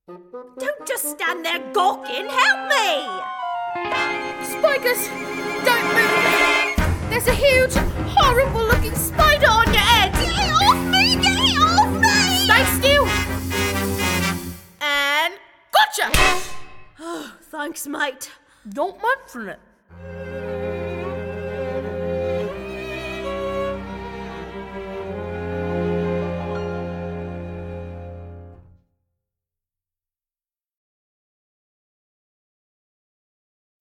Don't just stand there gawking, help me! Spikers, don't move! There's a huge, horrible-looking spider on your head! Get it off me! Get it off me! Stay still! And gotcha! Oh, thanks, mate. Don't mention it.